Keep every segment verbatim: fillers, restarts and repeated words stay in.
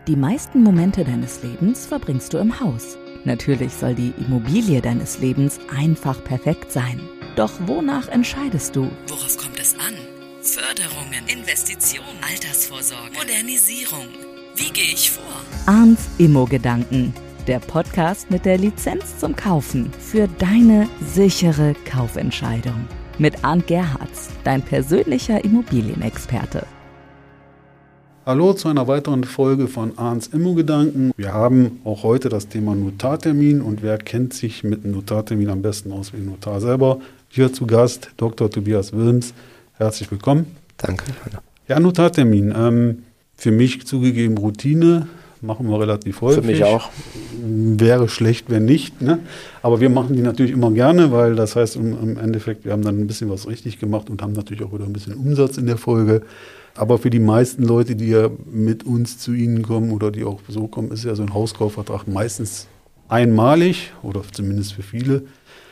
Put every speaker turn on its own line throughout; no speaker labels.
Die meisten Momente deines Lebens verbringst du im Haus. Natürlich soll die Immobilie deines Lebens einfach perfekt sein. Doch wonach entscheidest du?
Worauf kommt es an? Förderungen, Investitionen, Altersvorsorge, Modernisierung. Wie gehe ich vor?
Arndts Immo-Gedanken. Der Podcast mit der Lizenz zum Kaufen für deine sichere Kaufentscheidung. Mit Arndt Gerhards, dein persönlicher Immobilienexperte.
Hallo zu einer weiteren Folge von Arndts Immo-Gedanken. Wir haben auch heute das Thema Notartermin und wer kennt sich mit einem Notartermin am besten aus wie ein Notar selber. Hier zu Gast Doktor Tobias Wilms. Herzlich willkommen.
Danke.
Ja, Notartermin. Ähm, für mich zugegeben Routine. Machen wir relativ häufig.
Für mich auch.
Wäre schlecht, wenn nicht. Ne? Aber wir machen die natürlich immer gerne, weil das heißt im, im Endeffekt, wir haben dann ein bisschen was richtig gemacht und haben natürlich auch wieder ein bisschen Umsatz in der Folge. Aber für die meisten Leute, die ja mit uns zu Ihnen kommen oder die auch so kommen, ist ja so ein Hauskaufvertrag meistens einmalig oder zumindest für viele.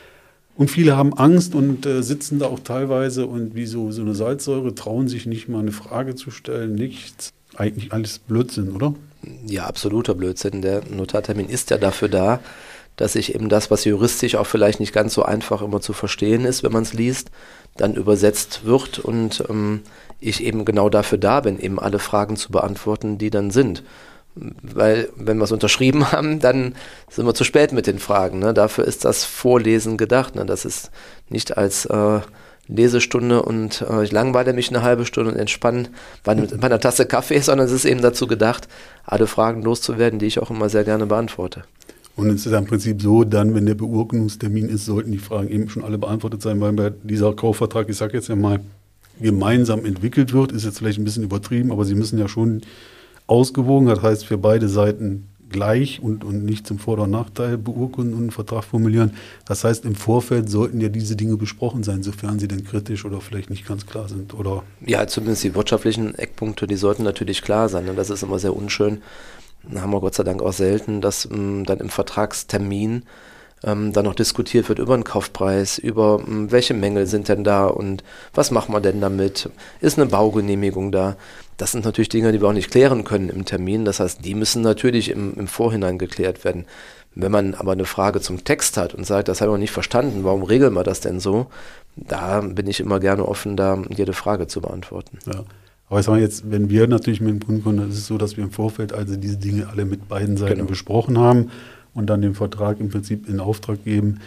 Und viele haben Angst und äh, sitzen da auch teilweise und wie so, so eine Salzsäure, trauen sich nicht mal eine Frage zu stellen, nichts. Eigentlich alles Blödsinn, oder?
Ja, absoluter Blödsinn. Der Notartermin ist ja dafür da, dass sich eben das, was juristisch auch vielleicht nicht ganz so einfach immer zu verstehen ist, wenn man es liest, dann übersetzt wird und ähm, ich eben genau dafür da bin, eben alle Fragen zu beantworten, die dann sind. Weil, wenn wir es unterschrieben haben, dann sind wir zu spät mit den Fragen. Ne? Dafür ist das Vorlesen gedacht. Ne? Das ist nicht als äh, Lesestunde und äh, ich langweile mich eine halbe Stunde und entspanne bei, bei einer Tasse Kaffee, sondern es ist eben dazu gedacht, alle Fragen loszuwerden, die ich auch immer sehr gerne beantworte.
Und es ist im Prinzip so, dann, wenn der Beurkundungstermin ist, sollten die Fragen eben schon alle beantwortet sein, weil bei dieser Kaufvertrag, ich sage jetzt ja mal, gemeinsam entwickelt wird, ist jetzt vielleicht ein bisschen übertrieben, aber sie müssen ja schon ausgewogen, das heißt für beide Seiten gleich und, und nicht zum Vor- oder Nachteil beurkunden und einen Vertrag formulieren. Das heißt, im Vorfeld sollten ja diese Dinge besprochen sein, sofern sie denn kritisch oder vielleicht nicht ganz klar sind, oder?
Ja, zumindest die wirtschaftlichen Eckpunkte, die sollten natürlich klar sein. Und das ist immer sehr unschön. Da haben wir Gott sei Dank auch selten, dass ähm, dann im Vertragstermin ähm, dann noch diskutiert wird über den Kaufpreis, über ähm, welche Mängel sind denn da und was machen wir denn damit? Ist eine Baugenehmigung da? Das sind natürlich Dinge, die wir auch nicht klären können im Termin. Das heißt, die müssen natürlich im, im Vorhinein geklärt werden. Wenn man aber eine Frage zum Text hat und sagt, das habe ich noch nicht verstanden, warum regeln wir das denn so? Da bin ich immer gerne offen, da jede Frage zu beantworten.
Ja. Aber ich sage mal jetzt, wenn wir natürlich mit dem Kunden kommen, dann ist es so, dass wir im Vorfeld also diese Dinge alle mit beiden Seiten genau. besprochen haben und dann den Vertrag im Prinzip in Auftrag geben,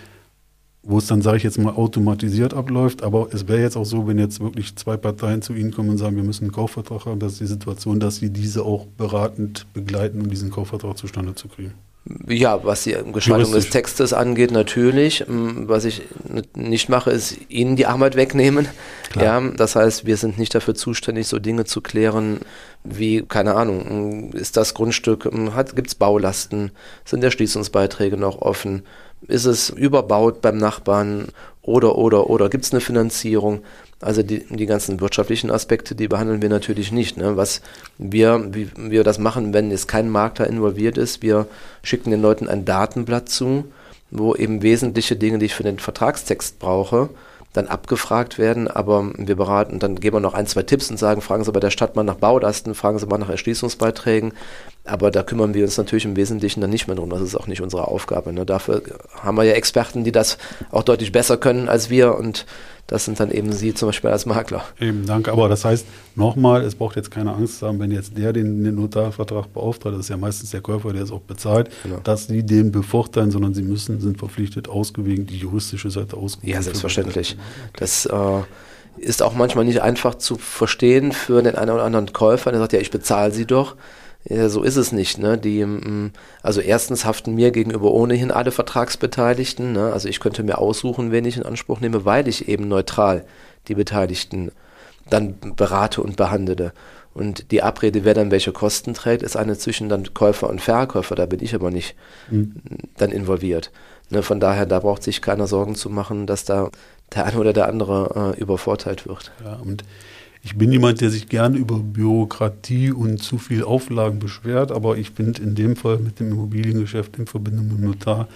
wo es dann, sage ich jetzt mal, automatisiert abläuft. Aber es wäre jetzt auch so, wenn jetzt wirklich zwei Parteien zu Ihnen kommen und sagen, wir müssen einen Kaufvertrag haben, das ist die Situation, dass Sie diese auch beratend begleiten, um diesen Kaufvertrag zustande zu kriegen.
Ja, was die Gestaltung des Textes angeht, natürlich. Was ich nicht mache, ist Ihnen die Arbeit wegnehmen. Ja, das heißt, wir sind nicht dafür zuständig, so Dinge zu klären wie, keine Ahnung, ist das Grundstück, gibt es Baulasten, sind Erschließungsbeiträge noch offen, ist es überbaut beim Nachbarn oder, oder, oder gibt es eine Finanzierung? Also die, die ganzen wirtschaftlichen Aspekte, die behandeln wir natürlich nicht. Ne? Was wir, wie wir das machen, wenn jetzt kein Makler involviert ist, wir schicken den Leuten ein Datenblatt zu, wo eben wesentliche Dinge, die ich für den Vertragstext brauche, dann abgefragt werden, aber wir beraten, dann geben wir noch ein, zwei Tipps und sagen, fragen Sie bei der Stadt mal nach Baulasten, fragen Sie mal nach Erschließungsbeiträgen, aber da kümmern wir uns natürlich im Wesentlichen dann nicht mehr drum, das ist auch nicht unsere Aufgabe. Ne? Dafür haben wir ja Experten, die das auch deutlich besser können als wir und das sind dann eben Sie zum Beispiel als Makler.
Eben, danke. Aber das heißt, nochmal, es braucht jetzt keine Angst zu haben, wenn jetzt der den, den Notarvertrag beauftragt, das ist ja meistens der Käufer, der es auch bezahlt, genau. dass Sie den bevorteilen, sondern Sie müssen, sind verpflichtet, ausgewogen die juristische Seite ausgewogen.
Ja, selbstverständlich. Das äh, ist auch manchmal nicht einfach zu verstehen für den einen oder anderen Käufer, der sagt, ja, ich bezahle Sie doch. Ja, so ist es nicht. Ne? Die, also erstens haften mir gegenüber ohnehin alle Vertragsbeteiligten. Ne? Also ich könnte mir aussuchen, wen ich in Anspruch nehme, weil ich eben neutral die Beteiligten dann berate und behandle. Und die Abrede, wer dann welche Kosten trägt, ist eine zwischen dann Käufer und Verkäufer. Da bin ich aber nicht mhm. dann involviert. Ne? Von daher, da braucht sich keiner Sorgen zu machen, dass da der eine oder der andere äh, übervorteilt wird.
Ja, und ich bin jemand, der sich gerne über Bürokratie und zu viel Auflagen beschwert, aber ich finde in dem Fall mit dem Immobiliengeschäft in Verbindung mit dem Notar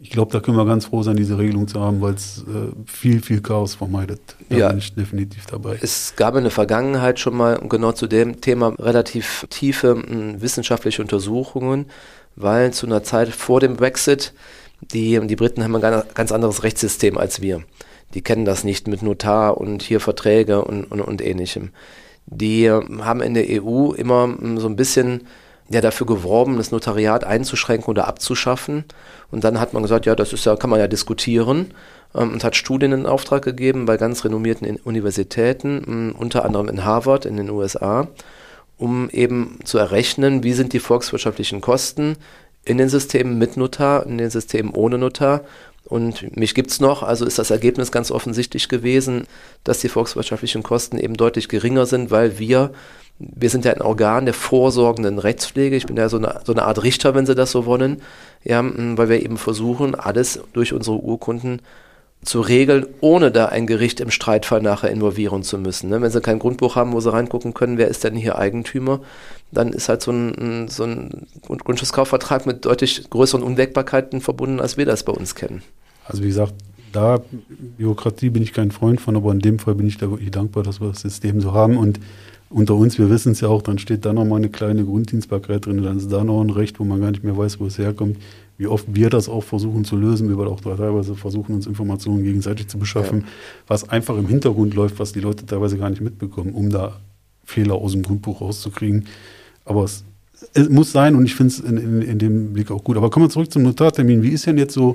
ich glaube, da können wir ganz froh sein, diese Regelung zu haben, weil es äh, viel, viel Chaos vermeidet. Da
ja,
bin ich definitiv dabei.
Es gab in der Vergangenheit schon mal genau zu dem Thema relativ tiefe mh, wissenschaftliche Untersuchungen, weil zu einer Zeit vor dem Brexit, die, die Briten haben ein ganz anderes Rechtssystem als wir. Die kennen das nicht mit Notar und hier Verträge und, und, und Ähnlichem. Die haben in der E U immer mh, so ein bisschen ja dafür geworben, das Notariat einzuschränken oder abzuschaffen. Und dann hat man gesagt, ja, das ist ja, kann man ja diskutieren, ähm, und hat Studien in Auftrag gegeben bei ganz renommierten Universitäten, mh, unter anderem in Harvard in den U S A, um eben zu errechnen, wie sind die volkswirtschaftlichen Kosten in den Systemen mit Notar, in den Systemen ohne Notar. Und mich gibt's noch, also ist das Ergebnis ganz offensichtlich gewesen, dass die volkswirtschaftlichen Kosten eben deutlich geringer sind, weil wir Wir sind ja ein Organ der vorsorgenden Rechtspflege. Ich bin ja so eine, so eine Art Richter, wenn Sie das so wollen, ja, weil wir eben versuchen, alles durch unsere Urkunden zu regeln, ohne da ein Gericht im Streitfall nachher involvieren zu müssen. Ne? Wenn Sie kein Grundbuch haben, wo Sie reingucken können, wer ist denn hier Eigentümer, dann ist halt so ein, so ein Grundstückskaufvertrag mit deutlich größeren Unwägbarkeiten verbunden, als wir das bei uns kennen.
Also wie gesagt, da Bürokratie bin ich kein Freund von, aber in dem Fall bin ich da wirklich dankbar, dass wir das System so haben. Und unter uns, wir wissen es ja auch, dann steht da nochmal eine kleine Grunddienstbarkeit drin, dann ist da noch ein Recht, wo man gar nicht mehr weiß, wo es herkommt. Wie oft wir das auch versuchen zu lösen, wie wir auch teilweise versuchen, uns Informationen gegenseitig zu beschaffen, ja. was einfach im Hintergrund läuft, was die Leute teilweise gar nicht mitbekommen, um da Fehler aus dem Grundbuch rauszukriegen. Aber es, es muss sein und ich finde es in, in, in dem Blick auch gut. Aber kommen wir zurück zum Notartermin. Wie ist denn jetzt so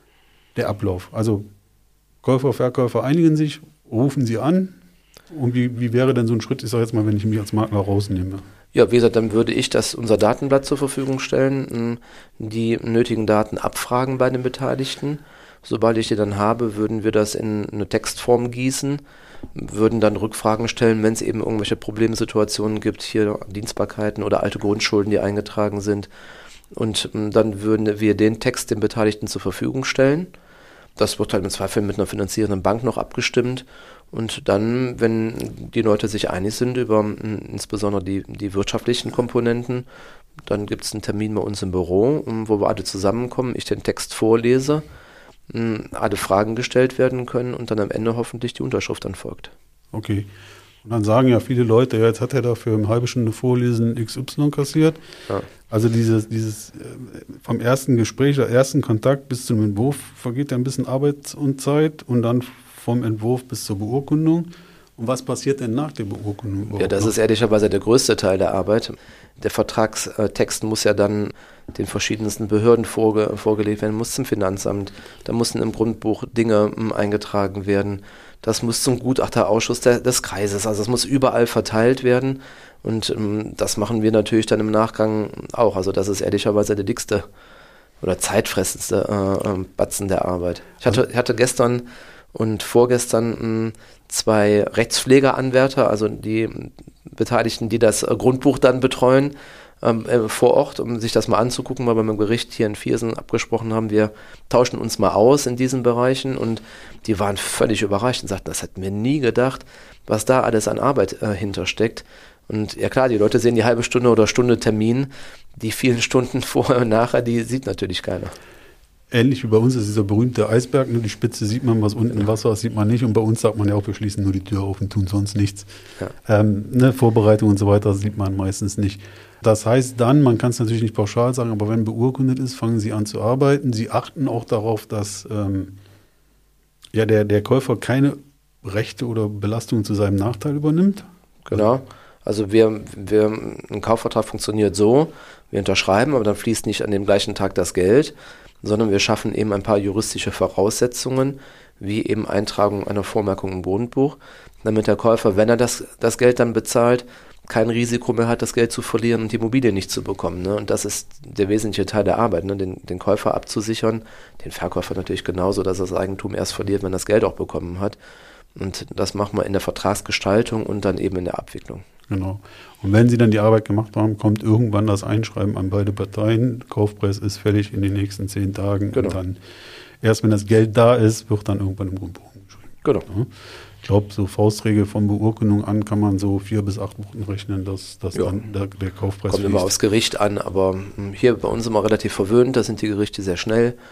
der Ablauf? Also Käufer, Verkäufer einigen sich, rufen sie an. Und wie, wie wäre denn so ein Schritt, ich sage jetzt mal, wenn ich mich als Makler rausnehme?
Ja, wie gesagt, dann würde ich das unser Datenblatt zur Verfügung stellen, die nötigen Daten abfragen bei den Beteiligten. Sobald ich die dann habe, würden wir das in eine Textform gießen, würden dann Rückfragen stellen, wenn es eben irgendwelche Problemsituationen gibt, hier Dienstbarkeiten oder alte Grundschulden, die eingetragen sind. Und dann würden wir den Text den Beteiligten zur Verfügung stellen. Das wird halt im Zweifel mit einer finanzierenden Bank noch abgestimmt. Und dann, wenn die Leute sich einig sind über mh, insbesondere die, die wirtschaftlichen Komponenten, dann gibt es einen Termin bei uns im Büro, um, wo wir alle zusammenkommen, ich den Text vorlese, mh, alle Fragen gestellt werden können und dann am Ende hoffentlich die Unterschrift dann folgt.
Okay. Und dann sagen ja viele Leute, ja, jetzt hat er dafür eine halbe Stunde Vorlesen X Y kassiert. Ja. Also dieses, dieses vom ersten Gespräch, der ersten Kontakt bis zum Entwurf vergeht ja ein bisschen Arbeit und Zeit und dann vom Entwurf bis zur Beurkundung. Und was passiert denn nach der Beurkundung?
Ja, das ist ehrlicherweise der größte Teil der Arbeit. Der Vertragstext muss ja dann den verschiedensten Behörden vorge- vorgelegt werden, muss zum Finanzamt, da mussten im Grundbuch Dinge m, eingetragen werden, das muss zum Gutachterausschuss der, des Kreises, also das muss überall verteilt werden und m, das machen wir natürlich dann im Nachgang auch, also das ist ehrlicherweise der dickste oder zeitfressendste äh, Batzen der Arbeit. Ich hatte, ich hatte gestern und vorgestern mh, zwei Rechtspflegeranwärter, also die Beteiligten, die das Grundbuch dann betreuen, ähm, äh, vor Ort, um sich das mal anzugucken, weil wir beim Gericht hier in Viersen abgesprochen haben, wir tauschen uns mal aus in diesen Bereichen und die waren völlig überrascht und sagten, das hätten wir nie gedacht, was da alles an Arbeit äh, hintersteckt. Und ja klar, die Leute sehen die halbe Stunde oder Stunde Termin, die vielen Stunden vorher und nachher, die sieht natürlich keiner.
Ähnlich wie bei uns ist dieser berühmte Eisberg, ne? Die Spitze sieht man, was unten im Wasser ist, sieht man nicht. Und bei uns sagt man ja auch, wir schließen nur die Tür auf und tun sonst nichts. Ja. Ähm, ne? Vorbereitung und so weiter sieht man meistens nicht. Das heißt dann, man kann es natürlich nicht pauschal sagen, aber wenn beurkundet ist, fangen Sie an zu arbeiten. Sie achten auch darauf, dass ähm, ja, der, der Käufer keine Rechte oder Belastungen zu seinem Nachteil übernimmt.
Genau. Also wir, wir, ein Kaufvertrag funktioniert so, wir unterschreiben, aber dann fließt nicht an dem gleichen Tag das Geld, sondern wir schaffen eben ein paar juristische Voraussetzungen, wie eben Eintragung einer Vormerkung im Grundbuch, damit der Käufer, wenn er das, das Geld dann bezahlt, kein Risiko mehr hat, das Geld zu verlieren und die Immobilie nicht zu bekommen. Ne? Und das ist der wesentliche Teil der Arbeit, ne? den, den Käufer abzusichern, den Verkäufer natürlich genauso, dass er das Eigentum erst verliert, wenn er das Geld auch bekommen hat. Und das machen wir in der Vertragsgestaltung und dann eben in der Abwicklung.
Genau. Und wenn Sie dann die Arbeit gemacht haben, kommt irgendwann das Einschreiben an beide Parteien. Kaufpreis ist fällig in den nächsten zehn Tagen. Genau. Und dann, erst wenn das Geld da ist, wird dann irgendwann im Grundbuch umgeschrieben.
Genau.
Ja. Ich glaube, so Faustregel von Beurkundung an kann man so vier bis acht Wochen rechnen, dass, dass ja. dann der, der Kaufpreis
kommt fließt. Immer aufs Gericht an, aber hier bei uns immer relativ verwöhnt, da sind die Gerichte sehr schnell.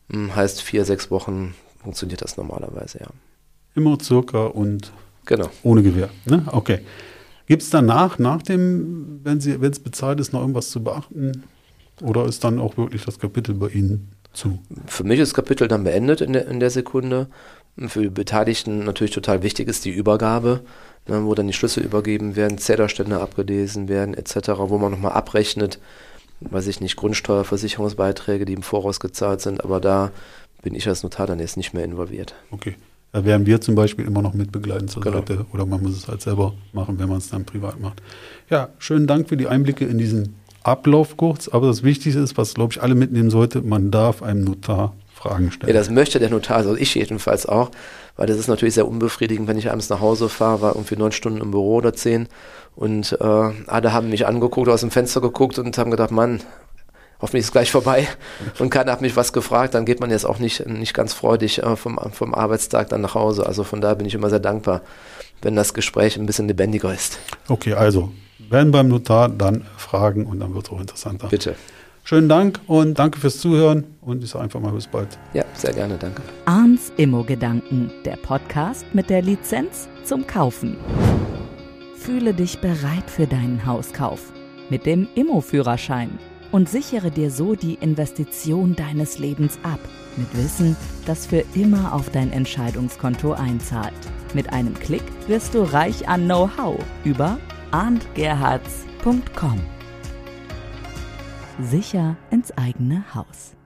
Heißt vier, sechs Wochen funktioniert das normalerweise, ja.
Immer circa und
genau.
Ohne Gewähr. Ne? Okay. Gibt es danach, nach dem, wenn Sie, wenn es bezahlt ist, noch irgendwas zu beachten? Oder ist dann auch wirklich das Kapitel bei Ihnen zu?
Für mich ist das Kapitel dann beendet in der, in der Sekunde. Für die Beteiligten natürlich total wichtig ist die Übergabe, ne, wo dann die Schlüssel übergeben werden, Zählerstände abgelesen werden et cetera, wo man nochmal abrechnet, weiß ich nicht, Grundsteuer, Versicherungsbeiträge, die im Voraus gezahlt sind, aber da bin ich als Notar dann jetzt nicht mehr involviert.
Okay. Da werden wir zum Beispiel immer noch mitbegleiten zur
Genau.
Seite oder man muss es halt selber machen, wenn man es dann privat macht. Ja, schönen Dank für die Einblicke in diesen Ablauf kurz, aber das Wichtigste ist, was glaube ich alle mitnehmen sollte, man darf einem Notar Fragen stellen.
Ja, das möchte der Notar, also ich jedenfalls auch, weil das ist natürlich sehr unbefriedigend, wenn ich abends nach Hause fahre, war irgendwie neun Stunden im Büro oder zehn und äh, alle haben mich angeguckt, aus dem Fenster geguckt und haben gedacht, Mann, hoffentlich ist es gleich vorbei und keiner hat mich was gefragt, dann geht man jetzt auch nicht, nicht ganz freudig äh, vom, vom Arbeitstag dann nach Hause. Also von daher bin ich immer sehr dankbar, wenn das Gespräch ein bisschen lebendiger ist.
Okay, also, wenn beim Notar, dann fragen und dann wird es auch interessanter.
Bitte.
Schönen Dank und danke fürs Zuhören und ich sage einfach mal bis bald.
Ja, sehr gerne, danke.
Arndts Immo-Gedanken, der Podcast mit der Lizenz zum Kaufen. Fühle dich bereit für deinen Hauskauf mit dem Immo-Führerschein und sichere dir so die Investition deines Lebens ab, mit Wissen, das für immer auf dein Entscheidungskonto einzahlt. Mit einem Klick wirst du reich an Know-how über arndt gerhards punkt com. Sicher ins eigene Haus.